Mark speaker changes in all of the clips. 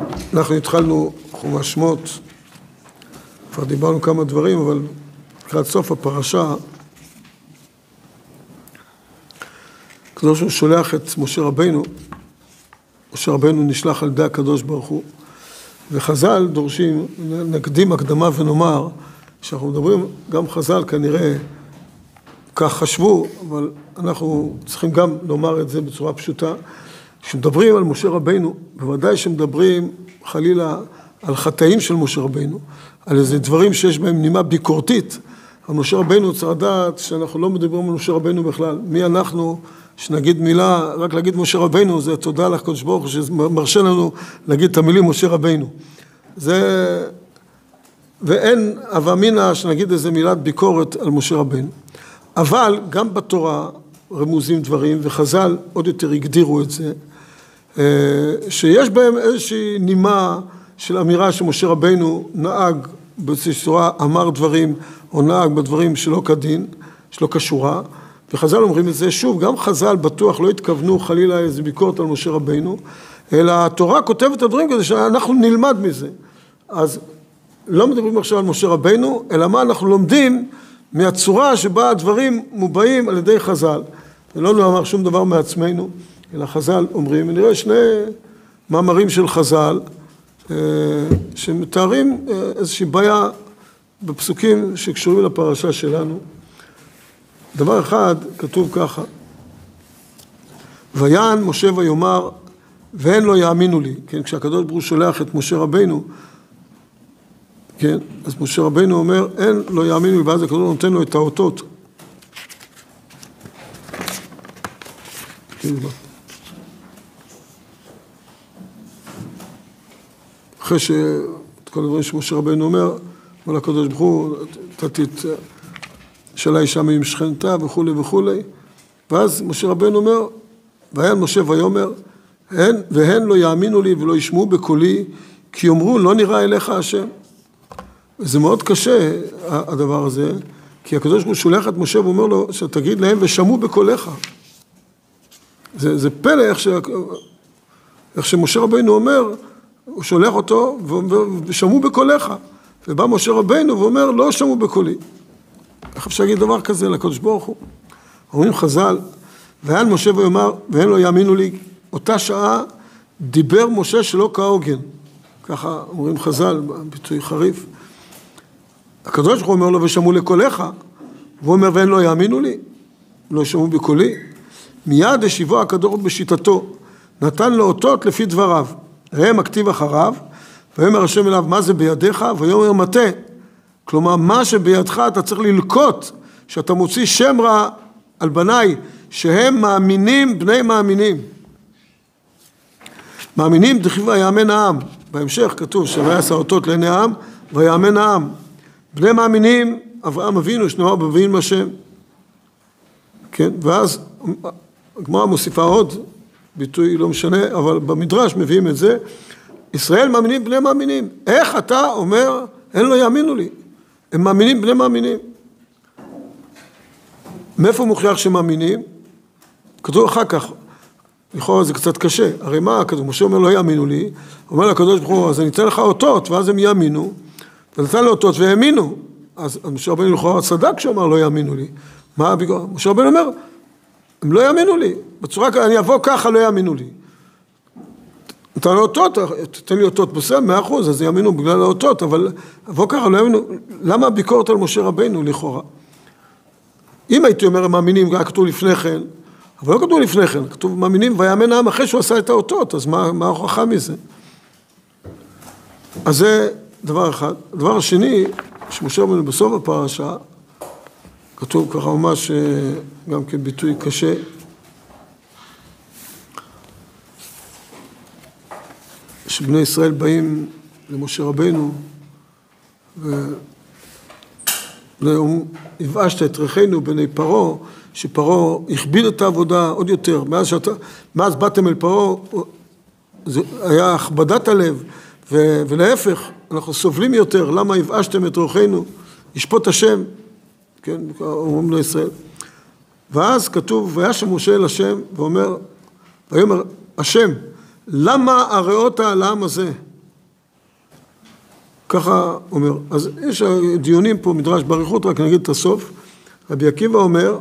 Speaker 1: אנחנו התחלנו חומש שמות, כבר דיברנו כמה דברים, אבל לקראת סוף הפרשה, הקדוש ברוך הוא שולח את משה רבינו, משה רבינו נשלח על ידי הקדוש ברוך הוא, וחז"ל דורשים, נקדים הקדמה ונאמר, שאנחנו מדברים, גם חז"ל כנראה כך חשבו, אבל אנחנו צריכים גם לומר את זה בצורה פשוטה, כשמדברים על משה רבינו, בוודאי שמדברים חלילה על חטאים של משה רבינו, על איזה דברים שיש בהם נימה ביקורתית, על משה רבינו צריך לדעת שאנחנו לא מדברים על משה רבינו בכלל, מי אנחנו שנגיד מילה, רק להגיד משה רבינו, זה תודה לך קדוש ברוך הוא שמרשה לנו להגיד את המילים משה רבינו. זה, ואין הווה אמינא שנגיד איזה מילת ביקורת על משה רבינו. אבל גם בתורה רמוזים דברים, וחז"ל עוד יותר הגדירו את זה, שיש בהם איזושהי נימה של אמירה שמשה רבינו נהג בצורה, אמר דברים, או נהג בדברים שלא כדין, שלא קשורה, וחז"ל אומרים את זה, שוב, גם חז"ל בטוח לא התכוונו חלילה איזה ביקורת על משה רבינו, אלא התורה כותבת את הדברים כזה שאנחנו נלמד מזה. אז לא מדברים עכשיו על משה רבינו, אלא מה אנחנו לומדים מהצורה שבה הדברים מובאים על ידי חז"ל. ולא נאמר שום דבר מעצמנו, אלא חז"ל אומרים, ונראה שני מאמרים של חז"ל, שמתארים איזושהי בעיה בפסוקים שקשורים לפרשה שלנו. דבר אחד, כתוב ככה, ויען משה ויאמר, והן לא יאמינו לי, כן, כשהקדוש ברוך הוא שולח את משה רבינו, כן, אז משה רבינו אומר, הן לא יאמינו לי, ואז הקדוש ברוך הוא נותן לו את האותות. אחרי שאת כל הדברים שמשה רבינו אומר, אבל הקדוש ברוך הוא, נתתי את שאלה אישה עם שכנתה וכו' וכו', ואז משה רבינו אומר, ויען משה ויאמר, והן לא יאמינו לי ולא ישמעו בקולי, כי יאמרו לא נראה אליך השם. וזה מאוד קשה הדבר הזה, כי הקדוש ברוך הוא שולח את משה ואומר לו, שתגיד להם ושמעו בקולך. זה פלא איך שמשה רבינו אומר, הוא שולח אותו ושמעו בקולך. ובא משה רבינו ואומר לא שמעו בקולי. איך אפשר להגיד דבר כזה לקדוש ברוך הוא? אומרים חז"ל, ויען משה ויאמר, והן לא יאמינו לי, אותה שעה דיבר משה שלא כהוגן. ככה אומרים חז"ל, ביטוי חריף. הקדוש ברוך הוא אומר לו, ושמעו לקולך, והוא אומר, והן לא יאמינו לי, לא שמעו בקולי. מיד השיבו הקדוש ברוך הוא בשיטתו, נתן לו אותות לפי דבריו, ראה מכתיב אחריו, ויאמר השם אליו, מה זה בידיך? ויאמר מטה. כלומר, מה שבידך אתה צריך ללקוט, שאתה מוציא שם רע על בניי, שהם מאמינים, בני מאמינים. מאמינים דכתיב ויאמן העם. בהמשך כתוב שויעש אותות לעיני העם, ויאמן העם. בני מאמינים, אברהם אבינו, שנאמר בביאים השם. כן, ואז הגמרא מוסיפה עוד, ביטוי לא משנה, אבל במדרש מביאים את זה, ישראל מאמינים, בני מאמינים. איך אתה אומר, אין לא יאמינו לי. הם מאמינים, בני מאמינים. מאיפה מוכיח שמאמינים? כתוב אחר כך, לכאורה זה קצת קשה. הרי מה, משה אומר לא יאמינו לי, אומר לקדוש ברוך הוא, אז אני אתן לך אותות, ואז הם יאמינו, ונתן לו אותות והאמינו. אז משה רבינו לכאורה צדק שאומר לא יאמינו לי. מה הביקורת? משה רבינו אומר, הם לא יאמינו לי. בצורה, אני אבוא ככה, לא יאמינו לי. נתן לו אותות, תתן לי אותות בסדר, 100%, אז יאמינו בגלל האותות, אבל אבוא ככה, לא יאמינו. למה הביקורת על משה רבינו לכאורה? אם הייתי אומר, הם מאמינים, רק כתוב לפני כן, אבל לא כתוב לפני כן, כתוב מאמינים, ויאמן העם אחרי שהוא עשה את האותות, אז מה ההוכחה מזה? אז זה דבר אחד. הדבר השני, שמשה רבינו בסוף הפרשה, כתוב ככה ממש גם כביטוי קשה, שבני ישראל באים למשה רבינו, והבאשת את ריחנו בני פרעה, שפרעה הכביד את העבודה עוד יותר, מאז באתם אל פרעה, זה היה הכבדת הלב, ולהפך, אנחנו סובלים יותר, למה הבאשתם את ריחנו, ישפוט השם, כן, אומרים לישראל. ואז כתוב, וישב משה אל השם, ואומר, ויאמר, השם, למה הראות על העם הזה? ככה אומר. אז יש דיונים פה, מדרש באריכות, רק נגיד את הסוף. רבי עקיבא אומר,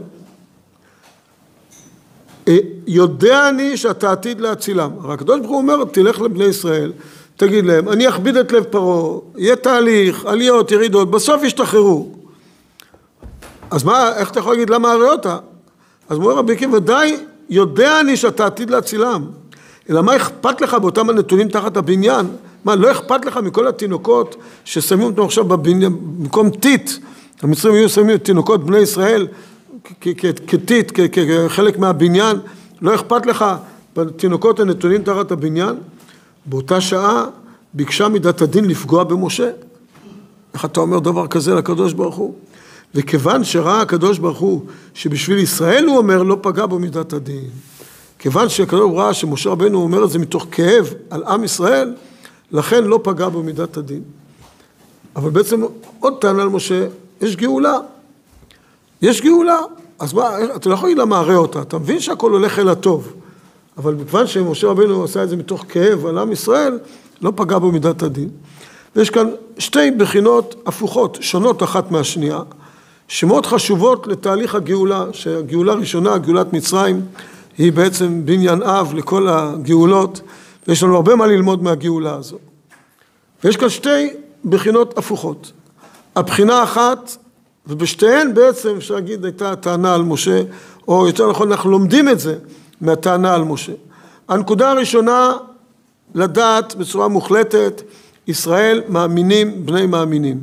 Speaker 1: יודע אני שאתה עתיד להצילם. הרי הקדוש ברוך הוא אומר, תלך לבני ישראל, תגיד להם, אני אכביד את לב פרעה, יהיה תהליך, עליות, ירידות, בסוף ישתחררו. אז מה, איך אתה יכול להגיד למה הראיות? אז אומר רבי עקיבא, די, יודע אני שאתה עתיד להצילם. אלא מה אכפת לך באותם הנתונים תחת הבניין? מה, לא אכפת לך מכל התינוקות ששמים אותם עכשיו בבניין, במקום טיט, המצרים היו שמים את תינוקות בני ישראל כטיט, כחלק מהבניין, לא אכפת לך בתינוקות הנתונים תחת הבניין? באותה שעה ביקשה מידת הדין לפגוע במשה. איך אתה אומר דבר כזה לקדוש ברוך הוא? וכיוון שראה הקדוש ברוך הוא שבשביל ישראל הוא אומר לא פגע בו מידת הדין, כיוון שהקדוש ברוך הוא ראה שמשה רבנו אומר את זה מתוך כאב על עם ישראל, לכן לא פגע בו מידת הדין. אבל בעצם עוד טענה על משה, יש גאולה. יש גאולה. אז מה, אתה לא יכול להגיד למה הרי אותה, אתה מבין שהכל הולך אל הטוב. אבל מכיוון שמשה רבנו עשה את זה מתוך כאב על עם ישראל, לא פגע בו מידת הדין. ויש כאן שתי בחינות הפוכות, שונות אחת מהשנייה, שמאוד חשובות לתהליך הגאולה, שהגאולה הראשונה, גאולת מצרים, היא בעצם בניין אב לכל הגאולות, ויש לנו הרבה מה ללמוד מהגאולה הזו. ויש כאן שתי בחינות הפוכות. הבחינה האחת, ובשתיהן בעצם אפשר להגיד הייתה טענה על משה, או יותר נכון אנחנו לומדים את זה מהטענה על משה. הנקודה הראשונה, לדעת בצורה מוחלטת, ישראל מאמינים בני מאמינים.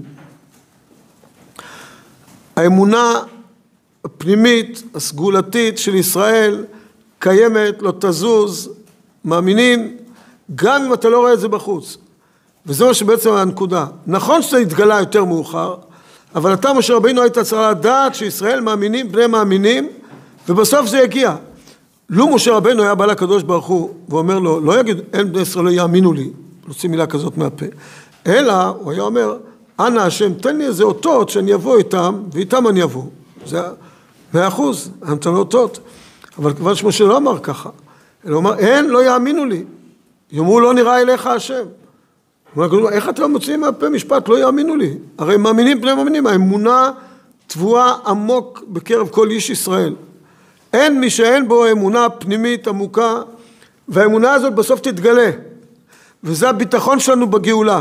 Speaker 1: האמונה הפנימית, הסגולתית של ישראל קיימת, לא תזוז, מאמינים, גם אם אתה לא רואה את זה בחוץ. וזה מה שבעצם הנקודה. נכון שזה התגלה יותר מאוחר, אבל אתה משה רבינו היית צריך לדעת שישראל מאמינים בני מאמינים, ובסוף זה יגיע. לו משה רבינו היה בא לקדוש ברוך הוא, ואומר לו, לא יגיד, אין בני ישראל לא יאמינו לי, להוציא מילה כזאת מהפה, אלא הוא היה אומר, אנא השם, תן לי איזה אותות שאני אבוא איתם, ואיתם אני אבוא. זה 100%, אני נתן לו אותות. אבל כיוון שמשה לא אמר ככה, אלא הוא אמר, אין, לא יאמינו לי. יאמרו, לא נראה אליך השם. הוא אומר, איך אתם מוציאים מהפה משפט, לא יאמינו לי. הרי מאמינים בני מאמינים, האמונה טבועה עמוק בקרב כל איש ישראל. אין מי שאין בו אמונה פנימית עמוקה, והאמונה הזאת בסוף תתגלה. וזה הביטחון שלנו בגאולה.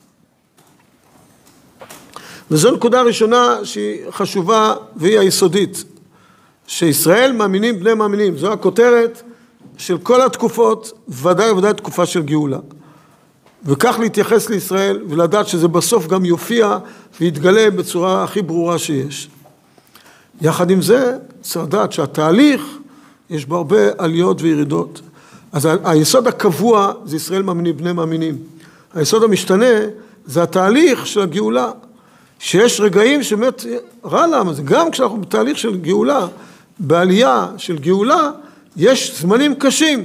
Speaker 1: וזו נקודה ראשונה שהיא חשובה והיא היסודית. שישראל מאמינים בני מאמינים. זו הכותרת של כל התקופות, ודאי וודאי תקופה של גאולה. וכך להתייחס לישראל ולדעת שזה בסוף גם יופיע ויתגלה בצורה הכי ברורה שיש. יחד עם זה, צריך לדעת שהתהליך יש בו הרבה עליות וירידות. אז היסוד הקבוע זה ישראל מאמינים בני מאמינים. היסוד המשתנה זה התהליך של הגאולה. שיש רגעים שבאמת רע למה זה. גם כשאנחנו בתהליך של גאולה, בעלייה של גאולה, יש זמנים קשים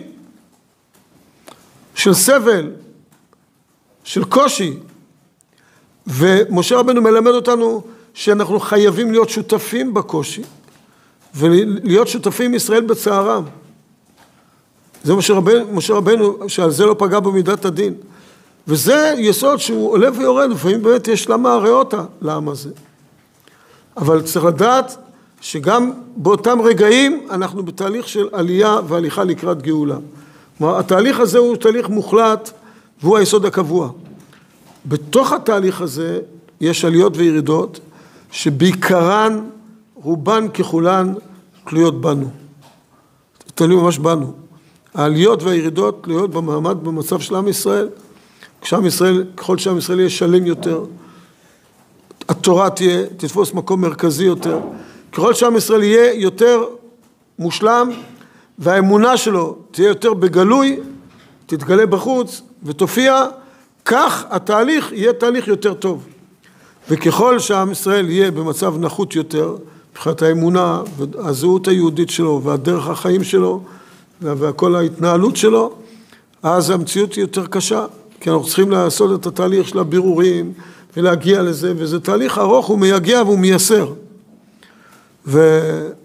Speaker 1: של סבל, של קושי. ומשה רבנו מלמד אותנו שאנחנו חייבים להיות שותפים בקושי, ולהיות שותפים עם ישראל בצערם. זה משה רבנו שעל זה לא פגע במידת הדין. וזה יסוד שהוא עולה ויורד, לפעמים באמת יש למה הראותה לעם הזה. אבל צריך לדעת שגם באותם רגעים אנחנו בתהליך של עלייה והליכה לקראת גאולה. כלומר, התהליך הזה הוא תהליך מוחלט, והוא היסוד הקבוע. בתוך התהליך הזה יש עליות וירידות, שבעיקרן, רובן ככולן, תלויות בנו. תלוי ממש בנו. העליות והירידות תלויות במעמד, במצב של עם ישראל. ככל שעם ישראל יהיה שלם יותר, התורה תתפוס מקום מרכזי יותר. ככל שעם ישראל יהיה יותר מושלם, והאמונה שלו תהיה יותר בגלוי, תתגלה בחוץ ותופיע, כך התהליך יהיה תהליך יותר טוב. וככל שעם ישראל יהיה במצב נחות יותר, מבחינת האמונה והזהות היהודית שלו והדרך החיים שלו וכל ההתנהלות שלו, אז המציאות היא יותר קשה, כי אנחנו צריכים לעשות את התהליך של הבירורים ולהגיע לזה, וזה תהליך ארוך, הוא מייגע והוא מייסר. ובית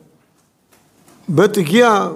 Speaker 1: הגיע,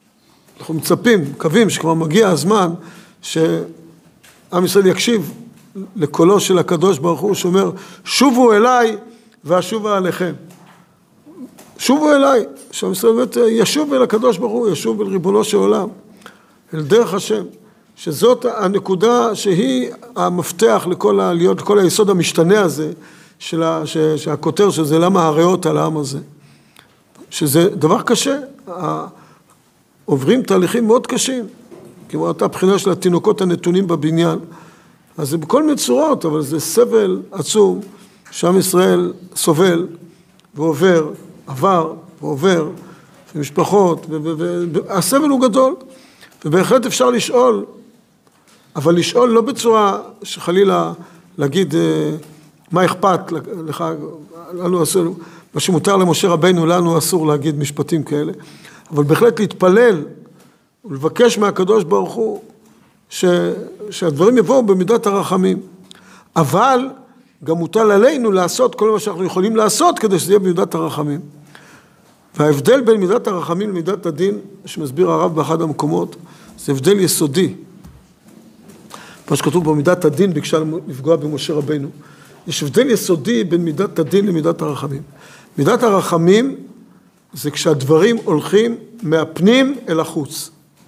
Speaker 1: אנחנו מצפים, מקווים שכבר מגיע הזמן שעם ישראל יקשיב לקולו של הקדוש ברוך הוא, שאומר, שובו אליי ואשובה עליכם. שובו אליי, שעם ישראל באמת ישוב אל הקדוש ברוך הוא, ישוב אל ריבונו של עולם, אל דרך השם, שזאת הנקודה שהיא המפתח לכל העליות, לכל היסוד המשתנה הזה, שהכותר שזה למה הריאות על העם הזה. שזה דבר קשה, עוברים תהליכים מאוד קשים, כמו אותה בחינה של התינוקות הנתונים בבניין, אז זה בכל מיני צורות, אבל זה סבל עצום, שעם ישראל סובל ועובר, עבר ועובר, ומשפחות, והסבל הוא גדול, ובהחלט אפשר לשאול, אבל לשאול לא בצורה שחלילה להגיד מה אכפת לך, לנו אסור, מה שמותר למשה רבינו, לנו אסור להגיד משפטים כאלה, אבל בהחלט להתפלל ולבקש מהקדוש ברוך הוא שהדברים יבואו במידת הרחמים, אבל גם מוטל עלינו לעשות כל מה שאנחנו יכולים לעשות כדי שזה יהיה במידת הרחמים. וההבדל בין מידת הרחמים למידת הדין, שמסביר הרב באחד המקומות, זה הבדל יסודי. מה שכתוב במידת הדין ביקשה לפגוע במשה רבינו. יש הבדל יסודי בין מידת הדין למידת הרחמים. מידת הרחמים זה כשהדברים הולכים מהפנים אל החוץ.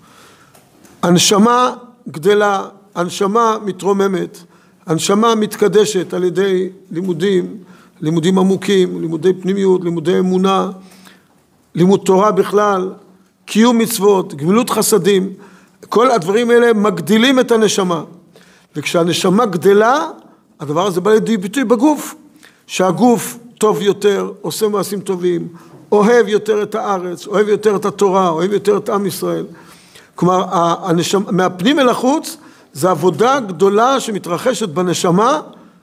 Speaker 1: הנשמה גדלה, הנשמה מתרוממת, הנשמה מתקדשת על ידי לימודים עמוקים, לימודי פנימיות, לימודי אמונה, לימוד תורה בכלל, קיום מצוות, גמילות חסדים, כל הדברים האלה מגדילים את הנשמה. וכשהנשמה גדלה, הדבר הזה בא לידי ביטוי בגוף, שהגוף טוב יותר, עושה מעשים טובים, אוהב יותר את הארץ, אוהב יותר את התורה, אוהב יותר את עם ישראל. כלומר, מהפנים אל החוץ, זה עבודה גדולה שמתרחשת בנשמה,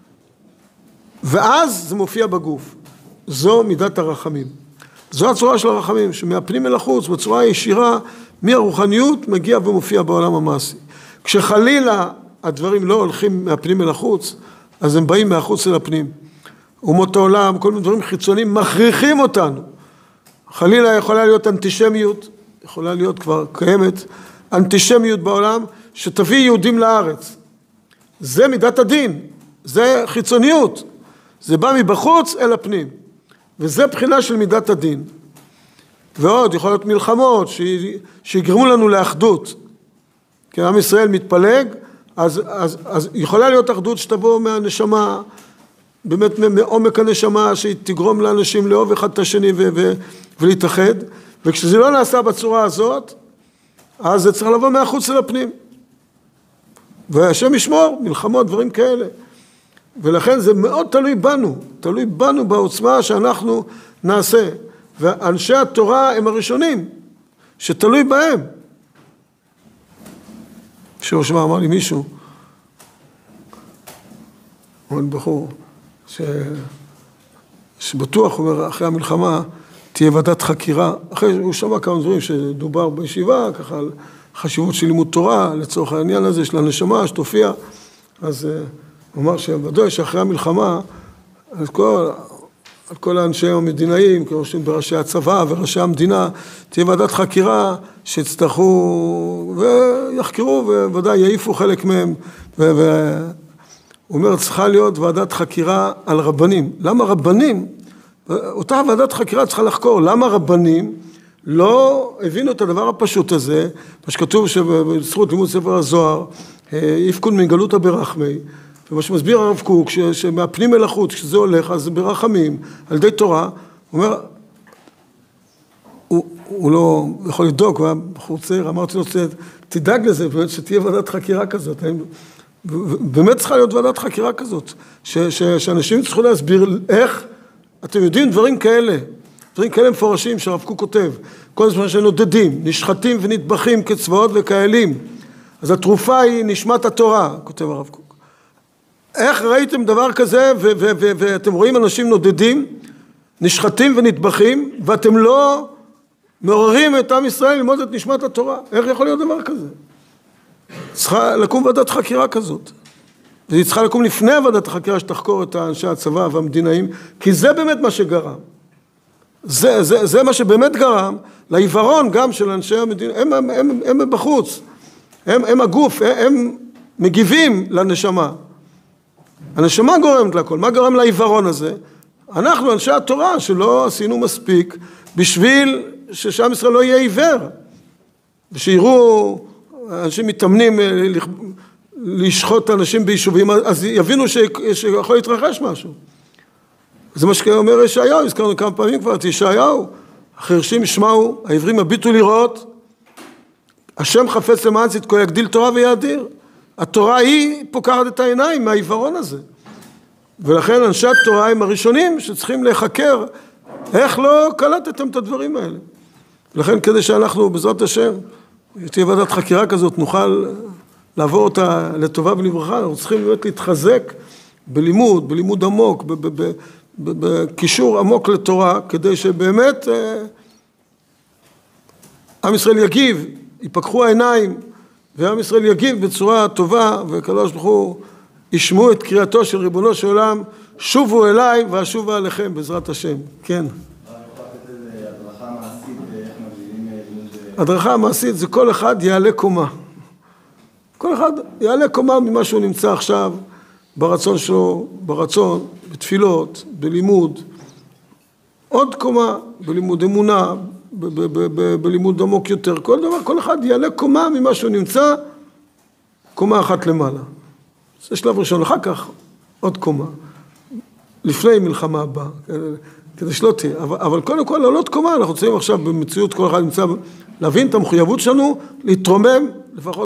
Speaker 1: ואז זה מופיע בגוף. זו מידת הרחמים. זו הצורה של הרחמים, שמהפנים אל החוץ, בצורה ישירה, מהרוחניות מגיע ומופיע בעולם המעשי. כשחלילה הדברים לא הולכים מהפנים אל החוץ, אז הם באים מהחוץ אל הפנים. אומות העולם, כל מיני דברים חיצוניים, מכריחים אותנו. חלילה יכולה להיות אנטישמיות, יכולה להיות כבר קיימת, אנטישמיות בעולם, שתביא יהודים לארץ. זה מידת הדין, זה חיצוניות. זה בא מבחוץ אל הפנים. וזה בחינה של מידת הדין. ועוד יכול להיות מלחמות שיגרמו לנו לאחדות. כי עם ישראל מתפלג, אז יכולה להיות אחדות שתבוא מהנשמה, באמת מעומק הנשמה, שהיא תגרום לאנשים לאהוב אחד את השני ולהתאחד. וכשזה לא נעשה בצורה הזאת, אז זה צריך לבוא מהחוץ אל הפנים. והשם ישמור, מלחמות, דברים כאלה. ולכן זה מאוד תלוי בנו בעוצמה שאנחנו נעשה. ואנשי התורה הם הראשונים, שתלוי בהם. שרשמה אמר לי מישהו, עוד בחור, שבטוח, הוא אומר, אחרי המלחמה, תהיה ועדת חקירה, אחרי הוא שמע כמה דברים שדובר בישיבה, ככה על חשיבות של לימוד תורה, לצורך העניין הזה של הנשמה שתופיע, אז הוא אמר שבוודאי שאחרי המלחמה, על כל האנשי המדינאים, בראשי הצבא וראשי המדינה, תהיה ועדת חקירה שיצטרכו ויחקרו, וודאי יעיפו חלק מהם, הוא אומר, צריכה להיות ועדת חקירה על רבנים. למה רבנים? אותה ועדת חקירה צריכה לחקור, למה רבנים לא הבינו את הדבר הפשוט הזה, מה שכתוב שבזכות לימוד ספר הזוהר, יפקון מגלותא ברחמי, ומה שמסביר הרב קוק, שמהפנים אל החוץ, כשזה הולך, אז ברחמים, על ידי תורה, הוא אומר, הוא לא יכול לבדוק, הוא היה בחור צעיר, אמרתי לו, תדאג לזה, באמת שתהיה ועדת חקירה כזאת, באמת צריכה להיות ועדת חקירה כזאת, שאנשים צריכו להסביר איך, אתם יודעים דברים כאלה מפורשים שהרב קוק כותב, כל הזמן שנודדים, נשחטים ונטבחים כצבאות וכאלים, אז התרופה היא נשמת התורה, כותב הרב קוק. איך ראיתם דבר כזה, ואתם רואים אנשים נודדים, נשחטים ונטבחים, ואתם לא מעוררים את עם ישראל ללמוד את נשמת התורה? איך יכול להיות דבר כזה? צריכה לקום ועדת חקירה כזאת. והיא צריכה לקום לפני ועדת החקירה שתחקור את אנשי הצבא והמדינאים, כי זה באמת מה שגרם. זה מה שבאמת גרם לעיוורון גם של אנשי המדינה. הם בחוץ, הם הגוף, הם מגיבים לנשמה. הנשמה גורמת לכל. מה גורם לעיוורון הזה? אנחנו, אנשי התורה, שלא עשינו מספיק בשביל ששם ישראל לא יהיה עיוור. ושיראו אנשים מתאמנים לשחוט אנשים ביישובים, אז יבינו שיכול להתרחש משהו. זה מה שאומר ישעיהו, הזכרנו כמה פעמים כבר את ישעיהו. החרשים ישמעו, העברים הביטו לראות, השם חפץ למען צדקו יגדיל תורה ויאדיר. התורה היא פוקחת את העיניים מהעיוורון הזה. ולכן אנשי התורה הם הראשונים שצריכים להיחקר איך לא קלטתם את הדברים האלה. ולכן כדי שאנחנו בעזרת השם, תהיה ועדת חקירה כזאת, נוכל לעבור אותה לטובה ולברכה, אנחנו צריכים באמת להתחזק בלימוד עמוק, בקישור עמוק לתורה, כדי שבאמת עם ישראל יגיב, ייפקחו העיניים, ועם ישראל יגיב בצורה טובה, והקדוש ברוך הוא ישמעו את קריאתו של ריבונו של עולם, שובו אליי ואשובה עליכם בעזרת השם. כן. הדרכה המעשית זה כל אחד יעלה קומה. כל אחד יעלה קומה ממה שהוא נמצא עכשיו ברצון שלו, ברצון, בתפילות, בלימוד. עוד קומה, בלימוד אמונה, בלימוד עמוק יותר. כל דבר, כל אחד יעלה קומה ממה שהוא נמצא, קומה אחת למעלה. זה שלב ראשון, אחר כך עוד קומה. לפני מלחמה הבאה, כדי שלא תהיה. אבל קודם כל, לעלות קומה, אנחנו צריכים עכשיו במציאות, כל אחד נמצא, להבין את המחויבות שלנו, להתרומם לפחות